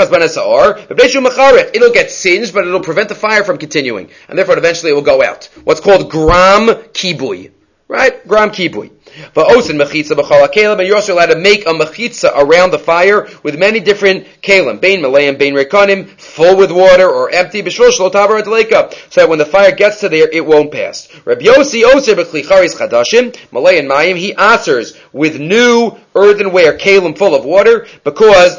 it'll get singed, but it'll prevent the fire from continuing, and therefore eventually it will go out. What's called gram kibui. Right? Gram kibui. And you're also allowed to make a mechitza around the fire with many different kalim, bein malayim, bein rekanim, full with water or empty, so that when the fire gets to there, it won't pass. Rabbi Yossi oser b'klicharis chadashim, malay and mayim, he answers with new earthenware kalim full of water, because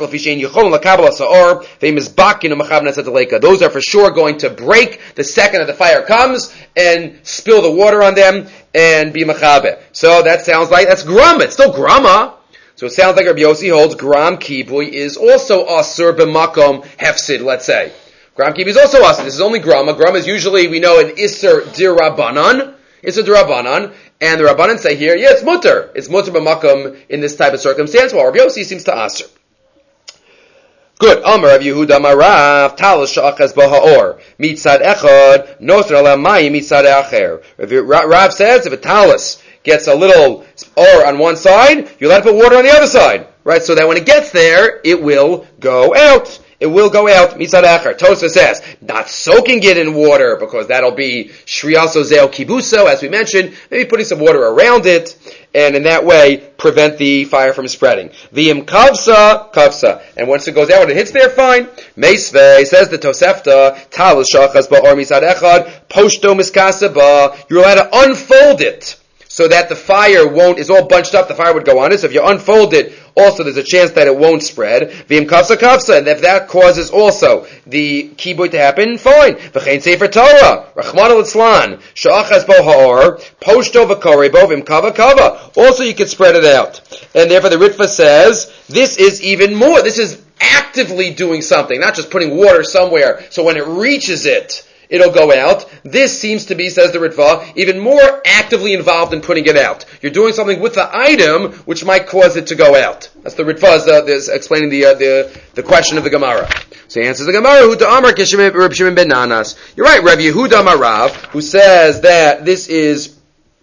those are for sure going to break the second that the fire comes and spill the water on them and be mechabe. So that sounds like, that's grama. It's still grama. So it sounds like Rabbi Yossi holds gram kibui is also asur b'makom hefsid, let's say. Gram kibui is also asur. This is only grama. Grama is usually, we know, an isur dirabanan. Isur dirabanan. And the Rabbanan say here, yeah, it's mutter. It's mutter b'makom in this type of circumstance, while Rabbi Yossi seems to asur. Good. Amar Rav Yehuda Marav Talis Shachas Bahaor Mitzad Echad Nosra Lamayim Mitzad Acher. Rav says if a talis gets a little or on one side, you let it put water on the other side, right? So that when it gets there, it will go out. It will go out. Mitzad Acher. Tosfos says not soaking it in water because that'll be shriyaso zeo kibuso, as we mentioned. Maybe putting some water around it, and in that way prevent the fire from spreading. V'im kavsa, kavsa. And once it goes out, when it hits there, fine. Meisvei, says the Tosefta, talis shachas ba'or misad echad, poshto miskasa ba. You're allowed to unfold it so that the fire won't, it's all bunched up, the fire would go on it. So if you unfold it, also there's a chance that it won't spread. V'im kavsa, kavsa. And if that causes also the kibui to happen, fine. V'chein sefer Torah, Rachman al-Itzlan, sha'achas bo ha'or, poshto v'kore bo v'im kava kava. Also you can spread it out. And therefore the Ritva says, this is even more, this is actively doing something, not just putting water somewhere, so when it reaches it, it'll go out. This seems to be, says the Ritva, even more actively involved in putting it out. You're doing something with the item which might cause it to go out. That's the Ritva uh, is explaining the, uh, the the question of the Gemara. So he answers the Gemara, Huda Amar Reb Shimon ben Nanas. You're right, Rabbi Yehuda Marav, who says that this is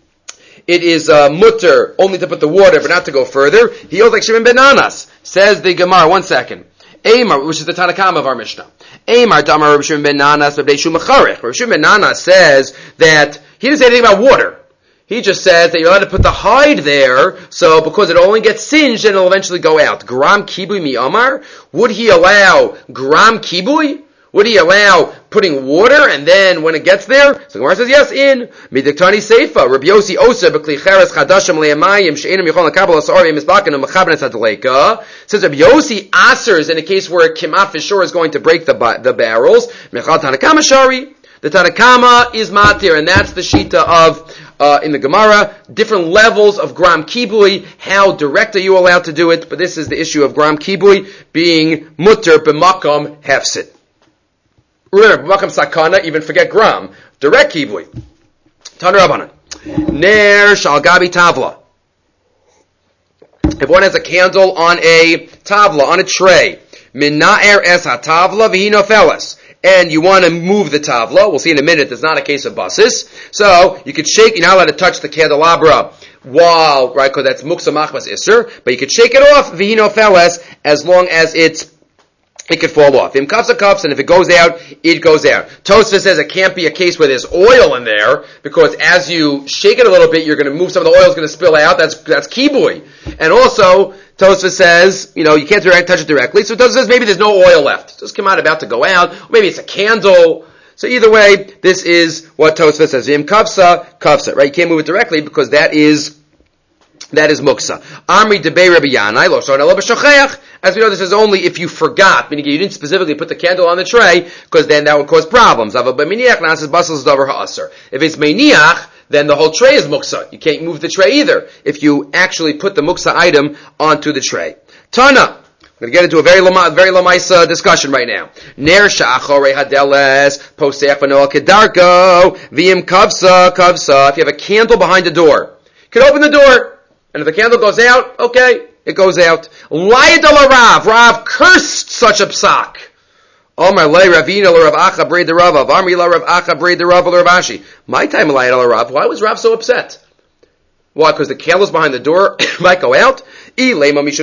it is uh, mutter only to put the water, but not to go further. He holds like Shimon ben Nanas. Says the Gemara. One second. Amar, which is the Tanakam of our Mishnah. Amar Damar Rabbi Shimon ben Nanas Rabbi Shumacharech. Rabbi Shimon ben Nanas says that he didn't say anything about water. He just says that you're allowed to put the hide there, so because it only gets singed, and it'll eventually go out. Gram kibui mi Amar? Would he allow gram kibui? Would he allow putting water and then when it gets there? So Gemara says yes, in. Midiktani Seifa, Rabbi Yossi Osa, B'kli Cheres Chadashim Le'amayim, She'enim Yichon L'Kabal Asarvim Misbakin, M'chaben Etzadleika. Says Rabbi Yossi asers in a case where a kimat for sure is going to break the, the barrels. Mechal Tanakama Shari. The Tanakama is matir, and that's the shita of, uh, in the Gemara, different levels of gram kibui, how direct are you allowed to do it, but this is the issue of gram kibui being mutter b'makom hefsid. Remember, b'makom sakana, even forget gram. Direct kibui. Tana Rabbanan. Ner shal gabi tavla. If one has a candle on a tavla, on a tray, min na'er es ha-tavla v'hi nofeles, and you want to move the tavla, we'll see in a minute, there's not a case of basis, so you could shake, you're not allowed to touch the candelabra while, right, because that's muksa machmas isser, but you could shake it off, v'hi nofeles, as long as it's it could fall off. Im cups are cups, and if it goes out, it goes out. Tosfos says it can't be a case where there's oil in there, because as you shake it a little bit, you're going to move, some of the oil is going to spill out. That's that's kibui. And also, Tosfos says, you know, you can't direct, touch it directly. So Tosfos says maybe there's no oil left. Just come out about to go out. Or maybe it's a candle. So either way, this is what Tosfos says. V'im kavsa, kavsa. Right? You can't move it directly because that is that is muksa. Amri debei Rabbi Yanai lo shon elo b'shocheach. As we know, this is only if you forgot, meaning you didn't specifically put the candle on the tray, because then that would cause problems. If it's meiniach, then the whole tray is muksa. You can't move the tray either if you actually put the muksa item onto the tray. Tana. We're going to get into a very lama, very lamaisa discussion right now. Ner sha'achore hadeles poseach v'noel kedarko v'im kavsa kavsa. If you have a candle behind the door, you can open the door, and if the candle goes out, okay, it goes out. Layad ala Rav. Rav cursed such a psak. Omar lei Ravina la Rav Acha brei de Rav. Amri la Rav Acha brei de Rav la Rav Ashi. My time layad ala Rav. Why was Rav so upset? Why? Because the candles behind the door might go out? Is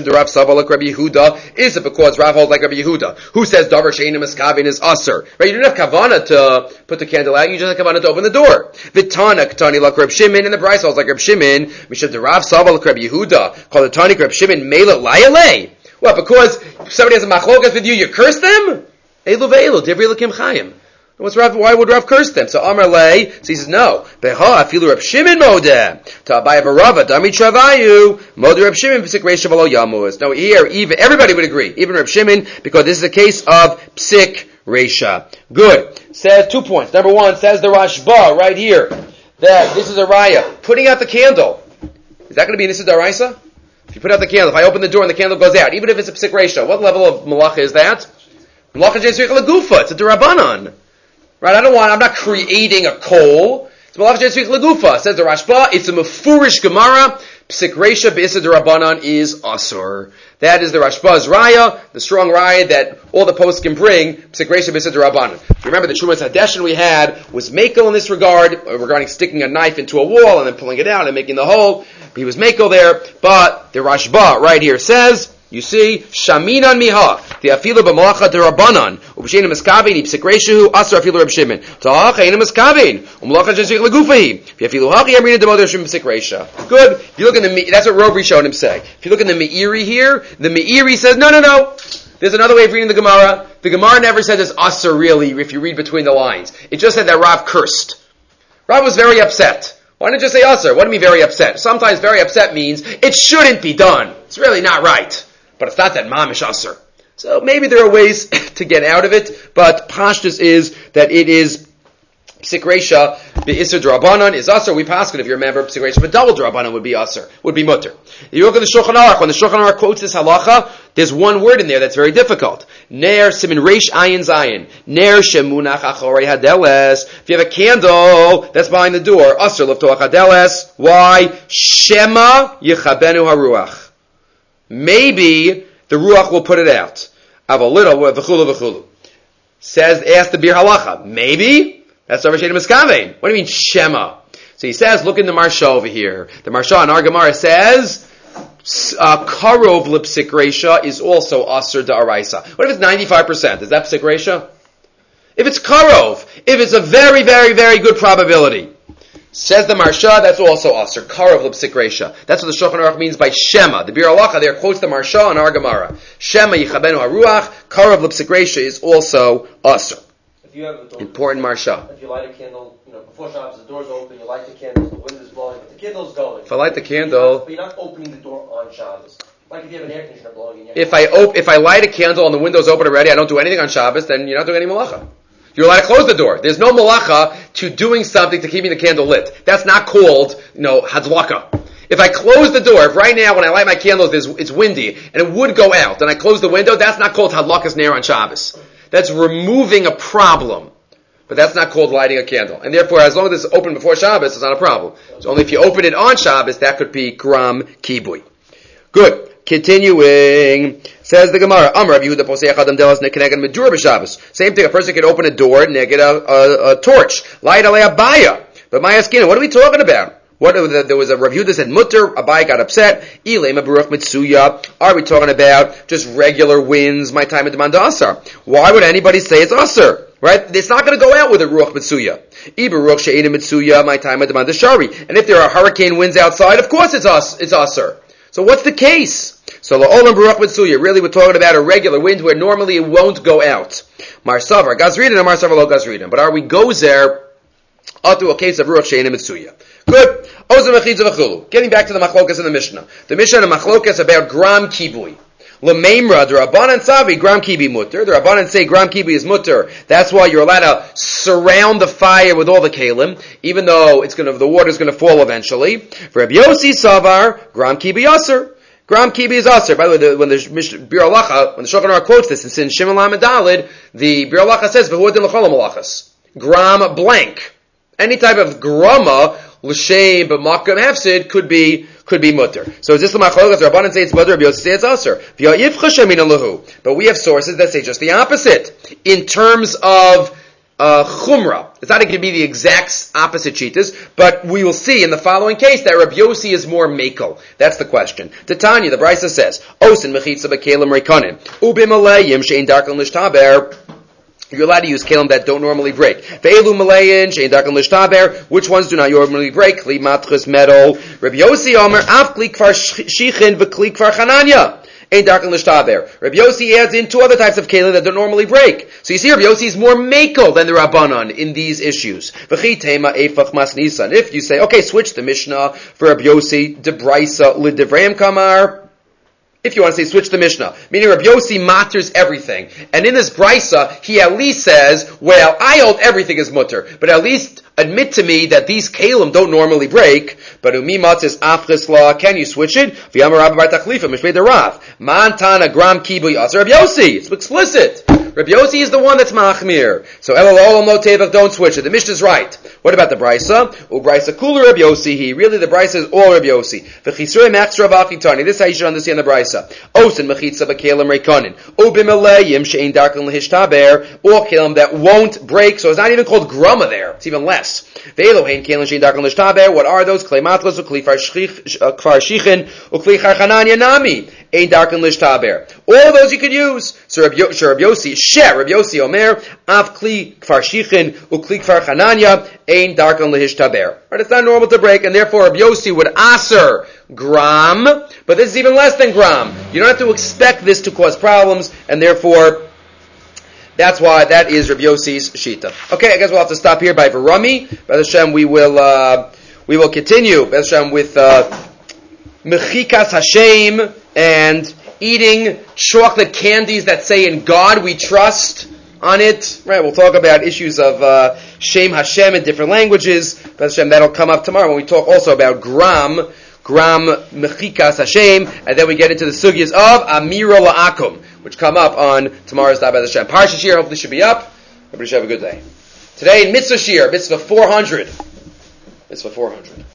it because Rav holds like Rabbi Yehuda, who says davar she'einu miskavin is aser? Right? You didn't have kavana to put the candle out. You just had kavana to open the door. Vitana katani like Reb Shimon, and the Bryce holds like Reb Shimon. Mishad the Rav sava like Rabbi Yehuda. Called the tani Reb Shimon mela layale. What? Because somebody has a machlokas with you, you curse them? Elu ve'elu divri l'kim chayim. What's Rav, why would Rav curse them? So Amar Lei, so he says, no. Beha, afilu Reb Shimon modeh. Ta Abaye Barava, dami travayu. Modeh Reb Shimon, p'sik reisha v'lo yamuz. Now here, even, everybody would agree, even Reb Shimon, because this is a case of psik reisha. Good. Says two points. Number one, says the Rashba, right here, that this is a raya. Putting out the candle. Is that going to be an Issa Daraisa? If you put out the candle, if I open the door and the candle goes out, even if it's a psik reisha, what level of malacha is that? Malacha jesrich lagufa. It's a derabanan. Right, I don't want, I'm not creating a coal. It's Malach Jesvik Lagufa. Says the Rashba, it's a Mefurish Gemara. Psik Reisha B'Issa D'Rabbanan is Asur. That is the Rashba's Raya, the strong Raya that all the posts can bring. Psik Reisha B'Issa D'Rabbanan. Remember, the Shumas Hadeshin we had was Makel in this regard, regarding sticking a knife into a wall and then pulling it out and making the hole. He was Makel there, but the Rashba right here says, you see, Shaminan Miha, the Afilu B'Malacha D'Rabbanan, Ub'Sheinu Miskavin, Ipsik Reishu, Asr Afilu Reb Shimon. Ta'ach, Einu Miskavin, Umalacha Jesvik Lagufahi, V'Afilu Hachi, Amrina D'Mod Reb Shimon Psik Reisha. Good. If you look in the, that's what Rob Rishon him say. If you look in the Meiri here, the Meiri says, no, no, no. There's another way of reading the Gemara. The Gemara never said it's Asr really, if you read between the lines. It just said that Rav cursed. Rav was very upset. Why didn't you say Asr? What do you mean very upset? Sometimes very upset means it shouldn't be done. It's really not right. But it's not that mamish aser. So maybe there are ways to get out of it, but pashtus is that it is psik reisha, the iser d'Rabbanan is aser. We pass it if you remember psik reisha, but double d'Rabbanan would be aser, would be mutter. You look at the Shulchan Aruch. When the Shulchan Aruch quotes this halacha, there's one word in there that's very difficult. Ner simin reish ayin zayin. Ner shemunach achorei hadeles. If you have a candle that's behind the door, aser liftoach hadeles. Why? Shema yichabenu haruach. Maybe the Ruach will put it out. Avalito v'chulu v'chulu. Says, ask the Bir Halacha. Maybe? That's over Shedem Miskavein. What do you mean, Shema? So he says, look in the Marsha over here. The Marsha in our Gemara says, uh, Karov l'psik reisha is also Asr da'araisa. What if it's ninety-five percent? Is that psik reisha? If it's Karov, if it's a very, very, very good probability, says the Marsha, that's also Asr. Karov l'psik reisha. That's what the Shulchan Aruch means by Shema. The Bir Halacha there quotes the Marsha in our Gemara. Shema yichabenu haruach. Karov l'psik reisha is also Asr. If you have a door, important Marsha. If you light a candle, you know, before Shabbos, the door's open, you light the candles, the wind is blowing, but the candle's going. If I light the candle, but you're not opening the door on Shabbos. Like if you have an air conditioner blowing in your If I op- if I light a candle and the window's open already, I don't do anything on Shabbos, then you're not doing any malacha. You're allowed to close the door. There's no malacha to doing something to keeping the candle lit. That's not called, you know, hadlaka. If I close the door, if right now when I light my candles it's windy and it would go out, and I close the window, that's not called hadlakas ner on Shabbos. That's removing a problem. But that's not called lighting a candle. And therefore, as long as it's open before Shabbos, it's not a problem. It's only if you open it on Shabbos, that could be gram kibui. Good. Continuing, says the Gemara, Amar Rav Yehuda posei Adam delas nekeneged medura b'Shabbos. Same thing, a person can open a door, neged a, a, a torch, light alei abaya. But my asking, what are we talking about? What there was a Rav Yehuda said mutter, Abai got upset. Ilei maburuch mitsuya. Are we talking about just regular winds? My time at demand asar. Why would anybody say it's asar? Right? It's not going to go out with a ruach mitsuya. Ibaruch she'enim mitsuya. My time at demand shari. And if there are hurricane winds outside, of course it's us. It's asar. So what's the case? So la'olam baruch mitsuya. Really, we're talking about a regular wind where normally it won't go out. Marsavar Gazridan and Marsavar Lo Gazridan. But are we gozer to a case of Ruach She'enim Mitsuya? Good. Getting back to the machlokas in the Mishnah. The Mishnah and the machlokas about gram kibui. L'meimra, the Rabbanan Savi, gram kibi mutter. The Rabbanan say gram kibi is mutter. That's why you're allowed to surround the fire with all the kalim, even though it's going to, the water's going to fall eventually. For Rabbi Yossi Savar, gram kibi aser. Gram kibi is aser. By the way, the, when the Bir Alacha, when the Shulchan Aruch quotes this, it's in Shimon Lamed Daled, the Bir Alacha says, V'hu adin l'chol malachas. Gram blank. Any type of grama, l'shem, b'makam hefsid, could be, could be mutter. So is this the machlokas? Rabbanan say it's mutter, Rabbi Yossi say it's aser. But we have sources that say just the opposite. In terms of uh, chumrah. It's not going to be the exact opposite cheetahs, but we will see in the following case that Rabbi Yossi is more makel. That's the question. Titania, the Brisa says, Osin mechitza b'kelim reikonim, ubimalayim she'in darkan l'shtaber. You're allowed to use kalim that don't normally break. Ve'elu malayin she'in darkan l'shtaber. Which ones do not normally break? Kli matchus metal. Rabbi Yossi Omer af kli kfar shichin v'kli kfar chananya. Ein darkan l'shtaber. Rabbi Yossi adds in two other types of kalim that don't normally break. So you see, Rabbi Yossi is more makel than the Rabbanan in these issues. V'chi tema efach mas nisan. If you say, okay, switch the Mishnah for Rabbi Yossi de Brisa l'devrayim kamar. If you want to say switch the Mishnah, meaning Rabbi Yossi matters everything. And in this Brisa, he at least says, well, I hold everything as mutter, but at least admit to me that these kalim don't normally break. But umi matzis afchis law, can you switch it? V'yamar Rabbi Bar Tachlifa, mishmei derav. Mantana gram kibu yasser Rabbi Yossi. It's explicit. Rabbi Yossi is the one that's machmir. So elol olam lo tevach, don't switch it. The Mishnah is right. What about the Brisa? U Brisa kula Rabbi Yossi. He really the Brisa is all Rabbi Yossi. V'chisrei mechzra v'achitani. This is how you should understand the Brisa. Osin mechitza b'kelim reikonin. U b'melayim she'in darkan l'hishtaber. All kelim that won't break. So it's not even called grama there. It's even less. Ve'elohein kelim she'in darkan l'hishtaber. What are those? Klei matlos u'kli kfar shichin u'kli charchananya nami. Ein darkan l'hishtaber. All those you could use. So Rabbi Yossi, Sheh Rabbi Yossi Omer, Av kli kfar shichin u'kli kfar chananya. Ein darkan l'hishtaber. Right, it's not normal to break, and therefore Rabbi Yossi would aser gram, but this is even less than gram. You don't have to expect this to cause problems, and therefore that's why that is Rabbi Yossi's shita. Okay, I guess we'll have to stop here by Varami. B'ez Hashem, we will uh, we will continue B'ez Hashem with uh, mechikas Hashem and eating chocolate candies that say "In God We Trust" on it. Right, we'll talk about issues of uh, Shem Hashem in different languages. B'ez Hashem, that'll come up tomorrow when we talk also about gram, gram mechikas Hashem, and then we get into the sugyas of Amira La'akum, which come up on tomorrow's Daf B'ez Hashem. Parsha Shir hopefully should be up. Everybody should have a good day. Today in Mitzvah Shir, Mitzvah four hundred. Mitzvah four hundred.